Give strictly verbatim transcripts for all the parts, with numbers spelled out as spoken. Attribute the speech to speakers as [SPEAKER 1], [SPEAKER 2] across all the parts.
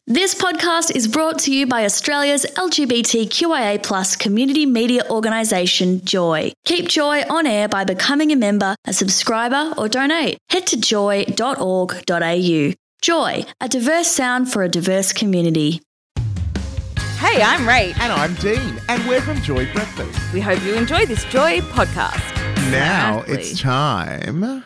[SPEAKER 1] This podcast is brought to you by Australia's L G B T Q I A plus community media organisation, Joy. Keep Joy on air by becoming a member, a subscriber or donate. Head to joy dot org dot a u. Joy, a diverse sound for a diverse community.
[SPEAKER 2] Hey, I'm Rach.
[SPEAKER 3] And I'm Dean, and we're from Joy Breakfast.
[SPEAKER 2] We hope you enjoy this Joy podcast.
[SPEAKER 3] Now
[SPEAKER 2] Exactly.
[SPEAKER 3] it's time...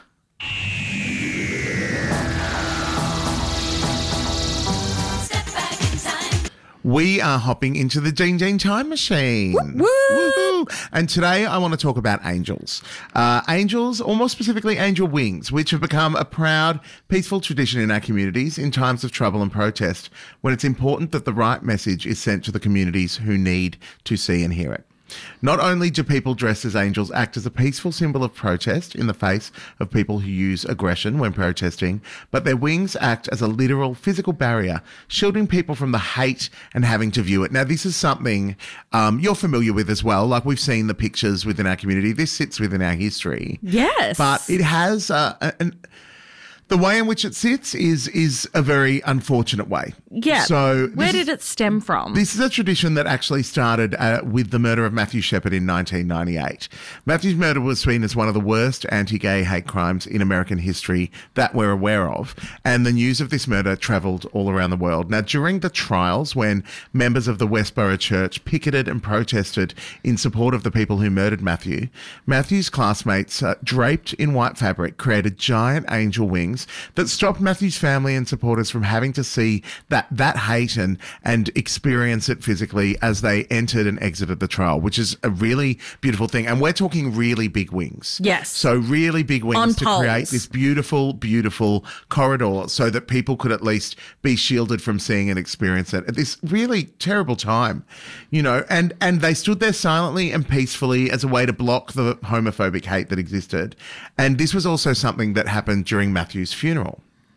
[SPEAKER 3] We are hopping into the Dean Dean Time Machine.
[SPEAKER 2] Woo!
[SPEAKER 3] Woohoo! And today I want to talk about angels. Uh, angels, or more specifically angel wings, which have become a proud, peaceful tradition in our communities in times of trouble and protest, when it's important that the right message is sent to the communities who need to see and hear it. Not only do people dressed as angels act as a peaceful symbol of protest in the face of people who use aggression when protesting, but their wings act as a literal physical barrier, shielding people from the hate and having to view it. Now, this is something um, you're familiar with as well. Like, we've seen the pictures within our community. This sits within our history.
[SPEAKER 2] Yes.
[SPEAKER 3] But it has uh, an... The way in which it sits is is a very unfortunate way.
[SPEAKER 2] Yeah.
[SPEAKER 3] So
[SPEAKER 2] where
[SPEAKER 3] this
[SPEAKER 2] did
[SPEAKER 3] is,
[SPEAKER 2] it stem from?
[SPEAKER 3] This is a tradition that actually started uh, with the murder of Matthew Shepard in nineteen ninety-eight. Matthew's murder was seen as one of the worst anti-gay hate crimes in American history that we're aware of, and the news of this murder travelled all around the world. Now, during the trials, when members of the Westboro Church picketed and protested in support of the people who murdered Matthew, Matthew's classmates, uh, draped in white fabric, created giant angel wings that stopped Matthew's family and supporters from having to see that that hate and, and experience it physically as they entered and exited the trial, which is a really beautiful thing. And we're talking really big wings.
[SPEAKER 2] Yes.
[SPEAKER 3] So really big wings
[SPEAKER 2] On
[SPEAKER 3] to
[SPEAKER 2] poles.
[SPEAKER 3] create this beautiful, beautiful corridor so that people could at least be shielded from seeing and experience it at this really terrible time, you know, and, and they stood there silently and peacefully as a way to block the homophobic hate that existed. And this was also something that happened during Matthew's funeral.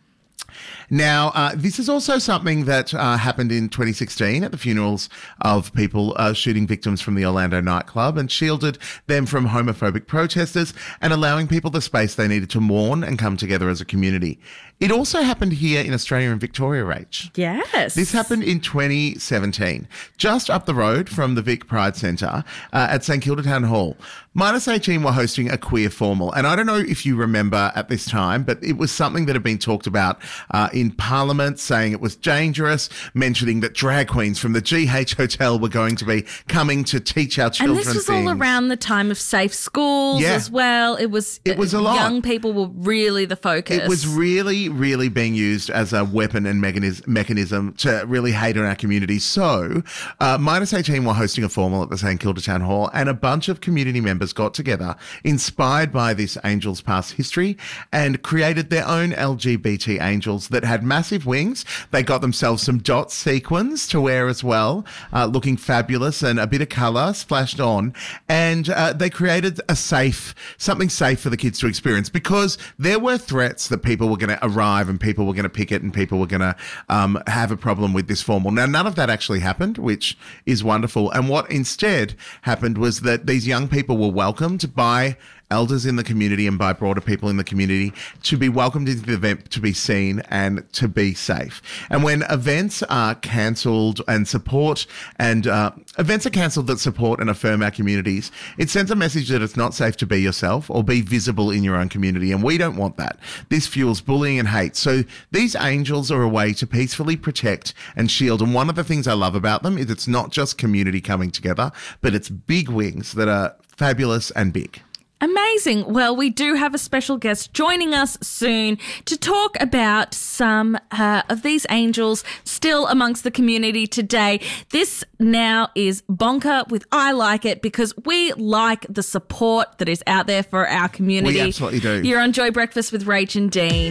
[SPEAKER 3] Now, uh, this is also something that uh, happened in twenty sixteen at the funerals of people uh, shooting victims from the Orlando nightclub, and shielded them from homophobic protesters and allowing people the space they needed to mourn and come together as a community. It also happened here in Australia and Victoria, Rach.
[SPEAKER 2] Yes.
[SPEAKER 3] This happened in twenty seventeen, just up the road from the Vic Pride Centre uh, at St Kilda Town Hall. Minus eighteen were hosting a queer formal, and I don't know if you remember at this time, but it was something that had been talked about uh, in Parliament, saying it was dangerous, mentioning that drag queens from the G H Hotel were going to be coming to teach our children
[SPEAKER 2] And this was
[SPEAKER 3] things.
[SPEAKER 2] all around the time of safe schools
[SPEAKER 3] Yeah.
[SPEAKER 2] as well. It was,
[SPEAKER 3] It was a lot.
[SPEAKER 2] Young people were really the focus.
[SPEAKER 3] It was really, really being used as a weapon and mechanis- mechanism to really hate on our community. So, uh, Minus eighteen were hosting a formal at the St Kilda Town Hall, and a bunch of community members got together, inspired by this Angels past history, and created their own L G B T angels that had massive wings. They got themselves some dot sequins to wear as well, uh, looking fabulous, and a bit of colour splashed on. And uh, they created a safe, something safe for the kids to experience, because there were threats that people were going to arrive and people were going to picket and people were going to um, have a problem with this formal. Now, none of that actually happened, which is wonderful. And what instead happened was that these young people were welcomed by elders in the community and by broader people in the community to be welcomed into the event, to be seen and to be safe. And when events are cancelled and support and uh, events are cancelled that support and affirm our communities, it sends a message that it's not safe to be yourself or be visible in your own community. And we don't want that. This fuels bullying and hate. So these angels are a way to peacefully protect and shield. And one of the things I love about them is it's not just community coming together, but it's big wings that are fabulous and big.
[SPEAKER 2] Amazing. Well, we do have a special guest joining us soon to talk about some uh, of these angels still amongst the community today. This now is Bonker with I Like It, because we like the support that is out there for our community.
[SPEAKER 3] We absolutely do.
[SPEAKER 2] You're on Joy Breakfast with Rach and Dean.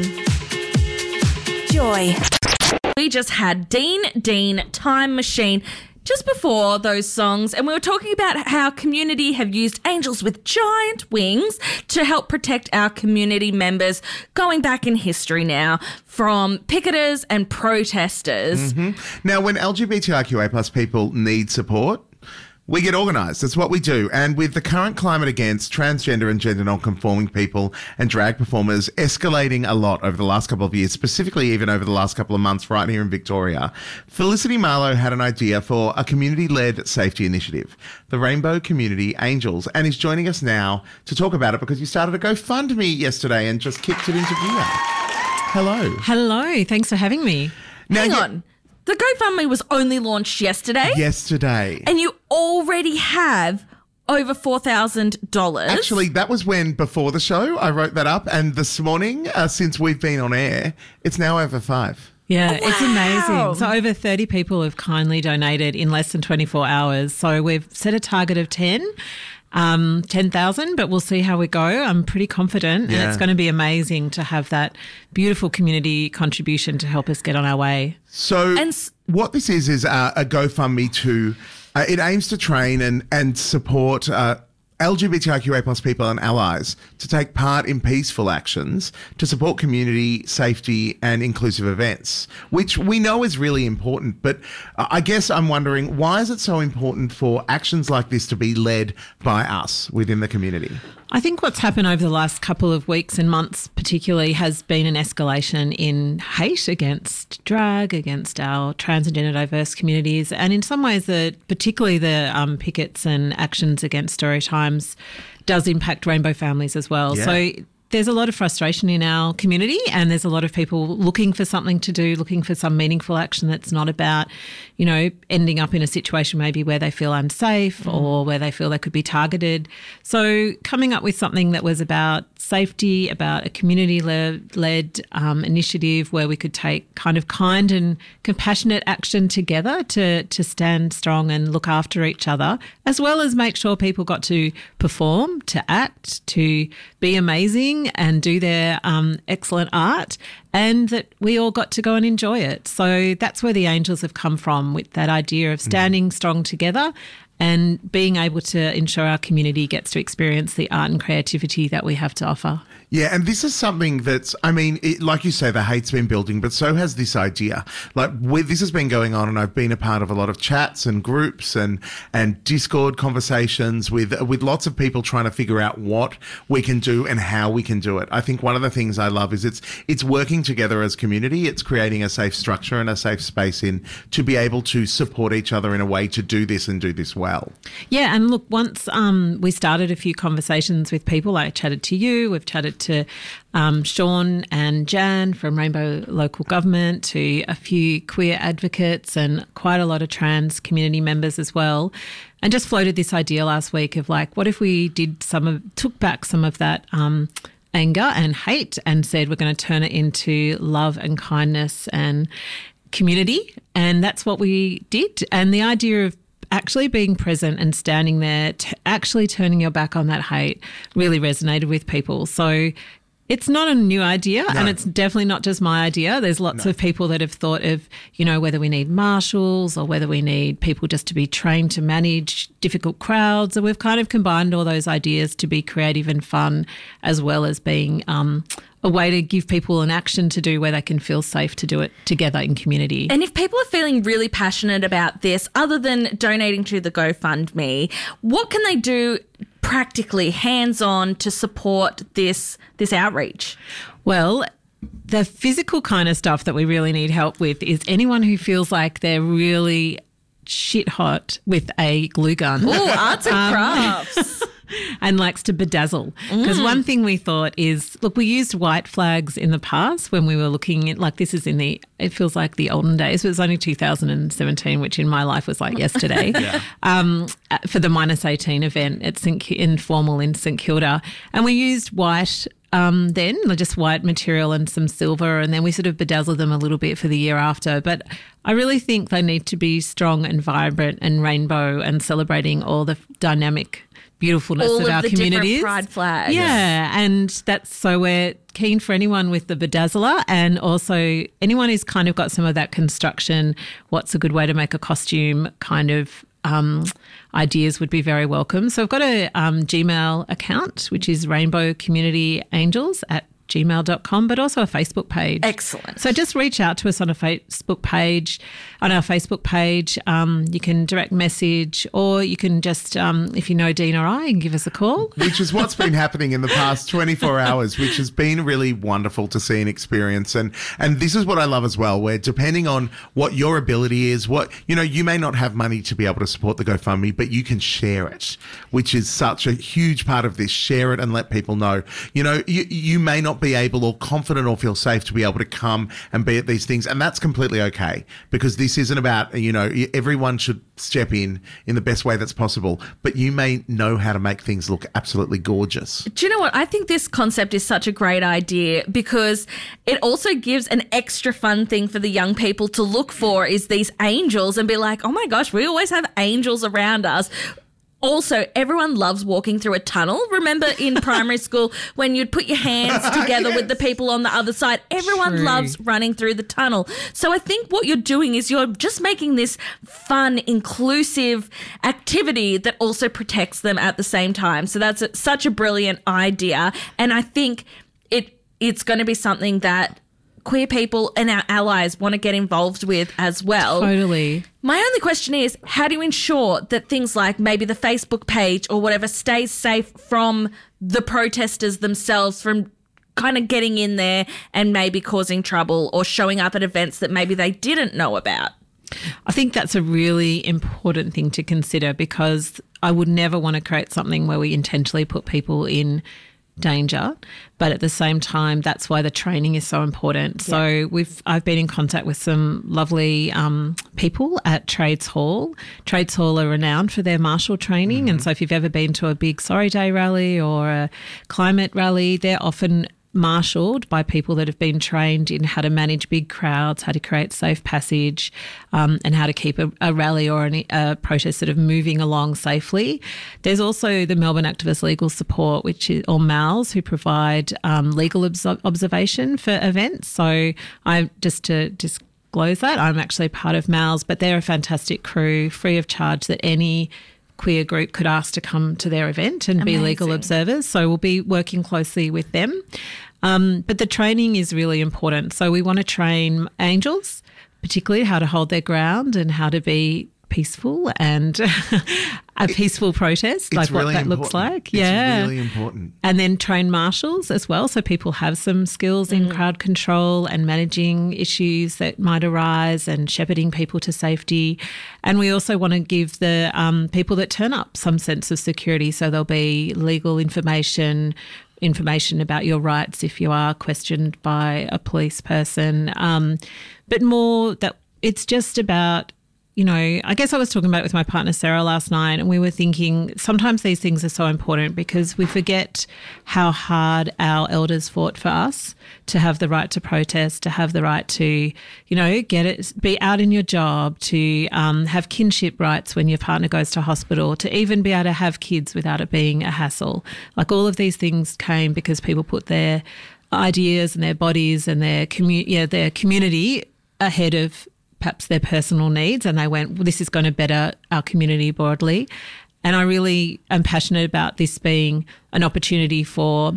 [SPEAKER 1] Joy.
[SPEAKER 2] We just had Dean Dean Time Machine just before those songs, and we were talking about how community have used angels with giant wings to help protect our community members, going back in history now, from picketers and protesters.
[SPEAKER 3] Mm-hmm. Now, when L G B T I Q A plus people need support, We get organised. That's what we do. And with the current climate against transgender and gender non-conforming people and drag performers escalating a lot over the last couple of years, specifically even over the last couple of months right here in Victoria, Felicity Marlowe had an idea for a community-led safety initiative, the Rainbow Community Angels, and is joining us now to talk about it because you started a GoFundMe yesterday and just kicked it into gear. Hello.
[SPEAKER 4] Hello. Thanks for having me.
[SPEAKER 3] Now,
[SPEAKER 2] Hang
[SPEAKER 3] you-
[SPEAKER 2] on. The GoFundMe was only launched yesterday.
[SPEAKER 3] Yesterday.
[SPEAKER 2] And you already have over four thousand dollars.
[SPEAKER 3] Actually, that was when, before the show, I wrote that up. And this morning, uh, since we've been on air, it's now over five.
[SPEAKER 4] Yeah,
[SPEAKER 2] Oh,
[SPEAKER 4] it's
[SPEAKER 2] wow.
[SPEAKER 4] amazing. So over thirty people have kindly donated in less than twenty-four hours. So we've set a target of ten. Um, ten thousand, but we'll see how we go. I'm pretty confident
[SPEAKER 3] Yeah.
[SPEAKER 4] and it's going to be amazing to have that beautiful community contribution to help us get on our way.
[SPEAKER 3] So
[SPEAKER 2] And s-
[SPEAKER 3] what this is is uh, a GoFundMe to, uh, it aims to train and, and support uh, L G B T I Q A plus people and allies to take part in peaceful actions to support community safety and inclusive events, which we know is really important. But uh, I guess I'm wondering, why is it so important for actions like this to be led by us within the community?
[SPEAKER 4] I think what's happened over the last couple of weeks and months particularly has been an escalation in hate against drag, against our trans and gender diverse communities, and in some ways, the particularly the um, pickets and actions against story times does impact rainbow families as well.
[SPEAKER 3] Yeah.
[SPEAKER 4] So there's a lot of frustration in our community and there's a lot of people looking for something to do, looking for some meaningful action that's not about, you know, ending up in a situation maybe where they feel unsafe mm. or where they feel they could be targeted. So coming up with something that was about safety, about a community-led um, initiative where we could take kind of kind and compassionate action together to, to stand strong and look after each other, as well as make sure people got to perform, to act, to be amazing and do their um, excellent art, and that we all got to go and enjoy it. So that's where the Angels have come from, with that idea of standing mm. strong together and being able to ensure our community gets to experience the art and creativity that we have to offer.
[SPEAKER 3] Yeah, and this is something that's, I mean, it, like you say, the hate's been building, but so has this idea. Like, with, this has been going on, and I've been a part of a lot of chats and groups and and Discord conversations with with lots of people trying to figure out what we can do and how we can do it. I think one of the things I love is it's it's working together as community. It's creating a safe structure and a safe space in to be able to support each other in a way to do this and do this well.
[SPEAKER 4] Yeah, and look, once um, we started a few conversations with people, I chatted to you, we've chatted to um, Sean and Jan from Rainbow Local Government, to a few queer advocates and quite a lot of trans community members as well, and just floated this idea last week of like, what if we did some of, took back some of that um, anger and hate and said we're going to turn it into love and kindness and community, and that's what we did. And the idea of actually being present and standing there, t- actually turning your back on that hate really resonated with people. So it's not a new idea no. and it's definitely not just my idea. There's lots no. of people that have thought of, you know, whether we need marshals or whether we need people just to be trained to manage difficult crowds. And we've kind of combined all those ideas to be creative and fun, as well as being um, a way to give people an action to do where they can feel safe to do it together in community.
[SPEAKER 2] And if people are feeling really passionate about this, other than donating to the GoFundMe, what can they do practically, hands-on, to support this this outreach?
[SPEAKER 4] Well, the physical kind of stuff that we really need help with is anyone who feels like they're really shit hot with a glue gun.
[SPEAKER 2] Oh, arts and crafts.
[SPEAKER 4] And likes to bedazzle. Because mm. one thing we thought is, look, we used white flags in the past when we were looking at, like, this is in the, it feels like the olden days. It was only two thousand seventeen, which in my life was like yesterday, yeah. um, for the minus eighteen event at St Informal in St Kilda. And we used white um, then, just white material and some silver, and then we sort of bedazzled them a little bit for the year after. But I really think they need to be strong and vibrant and rainbow and celebrating all the dynamic beautifulness
[SPEAKER 2] all
[SPEAKER 4] of,
[SPEAKER 2] of
[SPEAKER 4] our
[SPEAKER 2] the
[SPEAKER 4] communities.
[SPEAKER 2] Pride flags.
[SPEAKER 4] Yeah, and that's so we're keen for anyone with the bedazzler, and also anyone who's kind of got some of that construction, what's a good way to make a costume kind of um, ideas would be very welcome. So I've got a um, Gmail account, which is Rainbow Community Angels at gmail dot com, but also a Facebook page.
[SPEAKER 2] Excellent.
[SPEAKER 4] So just reach out to us on a Facebook page, on our Facebook page. Um, you can direct message, or you can just, um, if you know Dean or I, you can give us a call.
[SPEAKER 3] Which is what's been happening in the past twenty-four hours, which has been really wonderful to see and experience. And and this is what I love as well, where depending on what your ability is, what, you know, you may not have money to be able to support the GoFundMe, but you can share it, which is such a huge part of this. Share it and let people know. You know, you, you may not be able or confident or feel safe to be able to come and be at these things, and that's completely okay, because this isn't about, you know, everyone should step in in the best way that's possible, but you may know how to make things look absolutely gorgeous.
[SPEAKER 2] Do you know what? I think this concept is such a great idea, because it also gives an extra fun thing for the young people to look for, is these angels, and be like, oh my gosh, we always have angels around us. Also, everyone loves walking through a tunnel. Remember in primary school when you'd put your hands together
[SPEAKER 3] Yes.
[SPEAKER 2] with the people on the other side? Everyone
[SPEAKER 4] True.
[SPEAKER 2] loves running through the tunnel. So I think what you're doing is you're just making this fun, inclusive activity that also protects them at the same time. So that's a, such a brilliant idea. And I think it it's going to be something that queer people and our allies want to get involved with as well.
[SPEAKER 4] Totally.
[SPEAKER 2] My only question is, how do you ensure that things like maybe the Facebook page or whatever stays safe from the protesters themselves, from kind of getting in there and maybe causing trouble or showing up at events that maybe they didn't know about?
[SPEAKER 4] I think that's a really important thing to consider, because I would never want to create something where we intentionally put people in danger, but at the same time, that's why the training is so important. Yeah. So we've I've been in contact with some lovely um, people at Trades Hall. Trades Hall are renowned for their marshal training, mm-hmm. and so if you've ever been to a big Sorry Day rally or a climate rally, they're often marshalled by people that have been trained in how to manage big crowds, how to create safe passage, um, and how to keep a, a rally or an, a protest sort of moving along safely. There's also the Melbourne Activist Legal Support, which is, or MALS, who provide um, legal obs- observation for events. So I just to disclose that, I'm actually part of MALS, but they're a fantastic crew, free of charge, that any queer group could ask to come to their event and
[SPEAKER 2] Amazing.
[SPEAKER 4] be legal observers. So we'll be working closely with them. Um, but the training is really important. So we want to train angels, particularly how to hold their ground and how to be peaceful and a peaceful protest, like
[SPEAKER 3] really
[SPEAKER 4] what that
[SPEAKER 3] important.
[SPEAKER 4] looks like.
[SPEAKER 3] It's
[SPEAKER 4] yeah.
[SPEAKER 3] really important.
[SPEAKER 4] And then train marshals as well, so people have some skills in
[SPEAKER 2] Mm.
[SPEAKER 4] crowd control and managing issues that might arise and shepherding people to safety. And we also want to give the um, people that turn up some sense of security, so there'll be legal information, information about your rights if you are questioned by a police person, um, but more that it's just about, you know, I guess I was talking about it with my partner Sarah last night, and we were thinking sometimes these things are so important because we forget how hard our elders fought for us to have the right to protest, to have the right to, you know, get it, be out in your job, to um, have kinship rights when your partner goes to hospital, to even be able to have kids without it being a hassle. Like all of these things came because people put their ideas and their bodies and their commu- yeah, their community ahead of perhaps their personal needs, and they went, well, this is going to better our community broadly. And I really am passionate about this being an opportunity for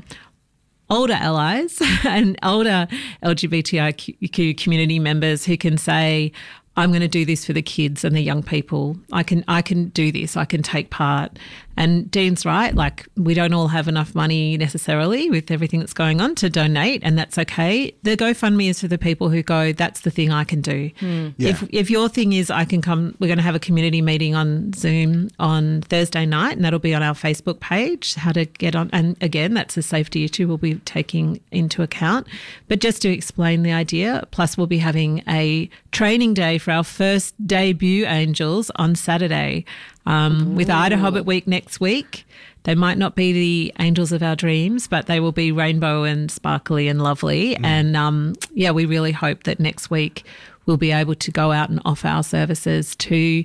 [SPEAKER 4] older allies and older L G B T I Q community members who can say, I'm going to do this for the kids and the young people. I can I can do this. I can take part. And Dean's right. Like, we don't all have enough money necessarily with everything that's going on to donate, and that's okay. The GoFundMe is for the people who go, that's the thing I can do.
[SPEAKER 2] Mm.
[SPEAKER 3] Yeah.
[SPEAKER 4] If if your thing is I can come, we're going to have a community meeting on Zoom on Thursday night, and that'll be on our Facebook page, how to get on. And again, that's a safety issue we'll be taking into account. But just to explain the idea, plus we'll be having a training day for our first debut angels on Saturday. Um, with Ida Hobbit Week next week. They might not be the angels of our dreams, but they will be rainbow and sparkly and lovely. Mm. And um, yeah, we really hope that next week we'll be able to go out and offer our services to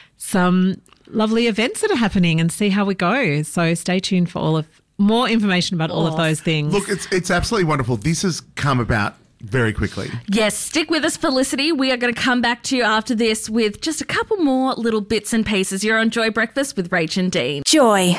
[SPEAKER 4] some lovely events that are happening and see how we go. So stay tuned for all of more information about all of those things.
[SPEAKER 3] Look, it's it's absolutely wonderful. This has come about very quickly.
[SPEAKER 2] Yes, stick with us, Felicity. We are going to come back to you after this with just a couple more little bits and pieces. You're on Joy Breakfast with Rach and Dean.
[SPEAKER 1] Joy.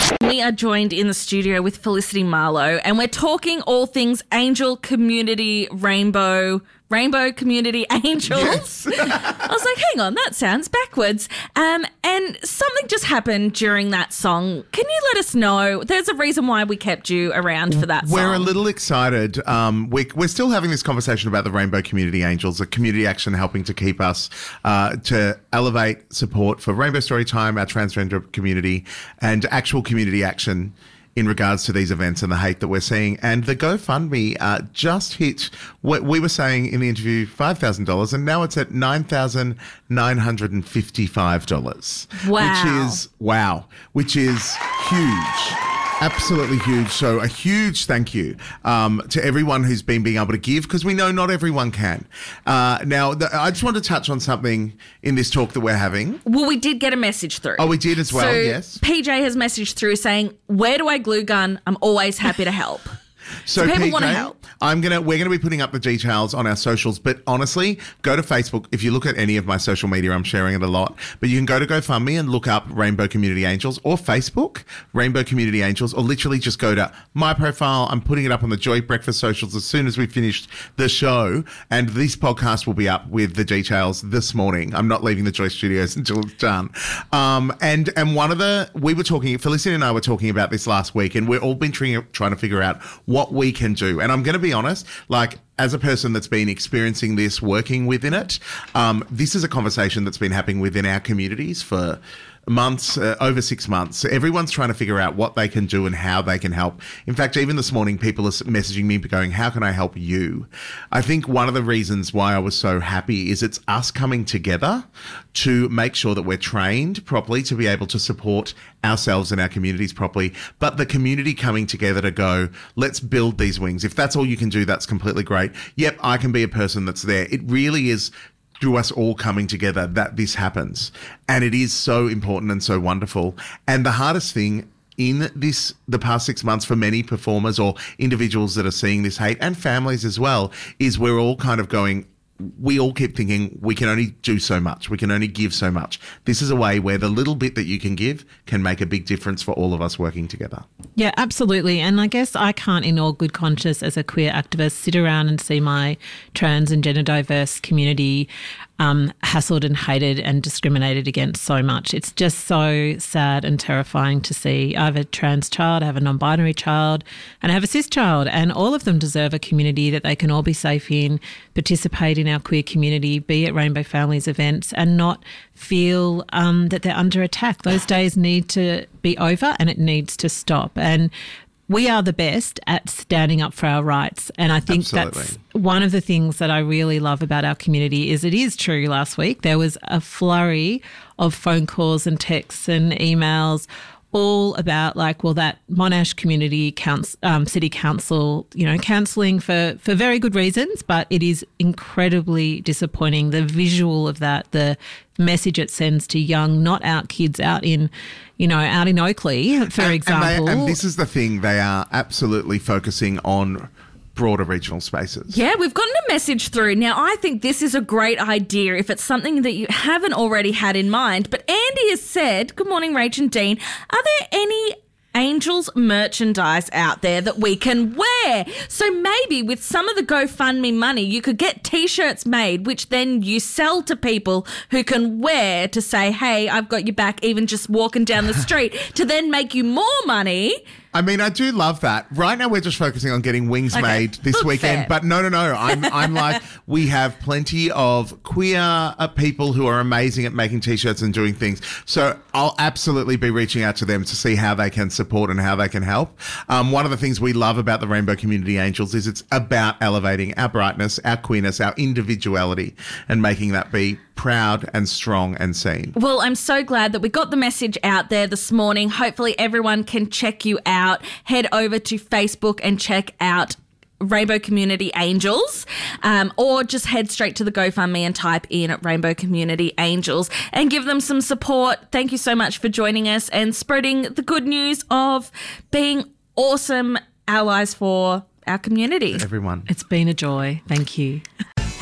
[SPEAKER 2] We are joined in the studio with Felicity Marlowe, and we're talking all things Angel Community Rainbow. Rainbow Community Angels. Yes. I was like, hang on, that sounds backwards. Um, and something just happened during that song. Can you let us know? There's a reason why we kept you around for that song.
[SPEAKER 3] We're a little excited. Um, we're, we're still having this conversation about the Rainbow Community Angels, a community action helping to keep us, uh, to elevate support for Rainbow Storytime, our transgender community, and actual community action in regards to these events and the hate that we're seeing. And the GoFundMe uh, just hit what we were saying in the interview, five thousand dollars, and now it's at nine thousand nine hundred fifty-five dollars.
[SPEAKER 2] Wow.
[SPEAKER 3] Which is, wow, which is huge. Absolutely huge. So a huge thank you um, to everyone who's been being able to give, because we know not everyone can. Uh, now, the, I just want to touch on something in this talk that we're having.
[SPEAKER 2] Well, we did get a message through.
[SPEAKER 3] Oh, we did as well,
[SPEAKER 2] so
[SPEAKER 3] yes.
[SPEAKER 2] P J has messaged through saying, where do I glue gun? I'm always happy to help.
[SPEAKER 3] So,
[SPEAKER 2] so people
[SPEAKER 3] P J,
[SPEAKER 2] want to help.
[SPEAKER 3] I'm gonna we're gonna be putting up the details on our socials, but honestly, go to Facebook. If you look at any of my social media, I'm sharing it a lot. But you can go to GoFundMe and look up Rainbow Community Angels, or Facebook Rainbow Community Angels, or literally just go to my profile. I'm putting it up on the Joy Breakfast socials as soon as we finished the show, and this podcast will be up with the details this morning. I'm not leaving the Joy Studios until it's done. Um, and and one of the we were talking, Felicity and I were talking about this last week, and we've all been trying trying to figure out what we can do. And I'm going to be honest, like, as a person that's been experiencing this, working within it, um, this is a conversation that's been happening within our communities for months, uh, over six months. So everyone's trying to figure out what they can do and how they can help. In fact, even this morning, people are messaging me going, how can I help you? I think one of the reasons why I was so happy is it's us coming together to make sure that we're trained properly to be able to support ourselves and our communities properly, but the community coming together to go, let's build these wings. If that's all you can do, that's completely great. Yep, I can be a person that's there. It really is through us all coming together that this happens. And it is so important and so wonderful. And the hardest thing in this, the past six months for many performers or individuals that are seeing this hate, and families as well, is we're all kind of going, we all keep thinking we can only do so much. We can only give so much. This is a way where the little bit that you can give can make a big difference for all of us working together.
[SPEAKER 4] Yeah, absolutely. And I guess I can't, in all good conscience as a queer activist, sit around and see my trans and gender diverse community um, hassled and hated and discriminated against so much. It's just so sad and terrifying to see. I have a trans child, I have a non-binary child, and I have a cis child, and all of them deserve a community that they can all be safe in, participate in our queer community, be at Rainbow Families events, and not feel um, that they're under attack. Those days need to be over, and it needs to stop. And we are the best at standing up for our rights. And I think
[SPEAKER 3] Absolutely.
[SPEAKER 4] That's one of the things that I really love about our community is it is true. Last week there was a flurry of phone calls and texts and emails all about like, well, that Monash Community Council, um, City Council, you know, cancelling for, for very good reasons, but it is incredibly disappointing. The visual of that, the message it sends to young, not out kids out in, you know, out in Oakley, for
[SPEAKER 3] and,
[SPEAKER 4] example.
[SPEAKER 3] And, they, and this is the thing, they are absolutely focusing on broader regional spaces.
[SPEAKER 2] Yeah, we've gotten a message through. Now, I think this is a great idea if it's something that you haven't already had in mind. But Andy has said, good morning, Rach and Dean, are there any Angels merchandise out there that we can wear? So maybe with some of the GoFundMe money, you could get T-shirts made, which then you sell to people who can wear to say, hey, I've got your back, even just walking down the street, to then make you more money.
[SPEAKER 3] I mean, I do love that. Right now, we're just focusing on getting wings
[SPEAKER 2] Okay.
[SPEAKER 3] made this
[SPEAKER 2] Look,
[SPEAKER 3] weekend.
[SPEAKER 2] fair.
[SPEAKER 3] But no, no, no. I'm, I'm like, we have plenty of queer uh, people who are amazing at making T-shirts and doing things. So I'll absolutely be reaching out to them to see how they can support and how they can help. Um, one of the things we love about the Rainbow Community Angels is it's about elevating our brightness, our queerness, our individuality, and making that be proud and strong and seen.
[SPEAKER 2] Well, I'm so glad that we got the message out there this morning. Hopefully everyone can check you out. Head over to Facebook and check out Rainbow Community Angels, um, or just head straight to the GoFundMe and type in Rainbow Community Angels and give them some support. Thank you so much for joining us and spreading the good news of being awesome allies for our community.
[SPEAKER 3] Everyone.
[SPEAKER 4] It's been a joy. Thank you.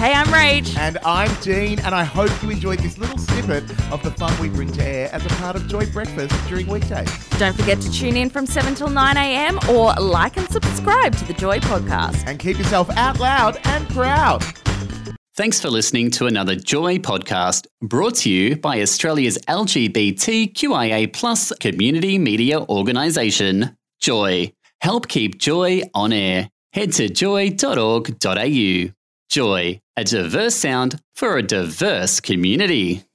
[SPEAKER 2] Hey, I'm Rach.
[SPEAKER 3] And I'm Dean, and I hope you enjoyed this little snippet of the fun we bring to air as a part of Joy Breakfast during weekdays.
[SPEAKER 2] Don't forget to tune in from seven till nine a.m. or like and subscribe to the Joy podcast.
[SPEAKER 3] And keep yourself out loud and proud.
[SPEAKER 5] Thanks for listening to another Joy podcast brought to you by Australia's L G B T Q I A plus community media organisation, Joy. Help keep Joy on air. Head to joy dot org dot a u. Joy, a diverse sound for a diverse community.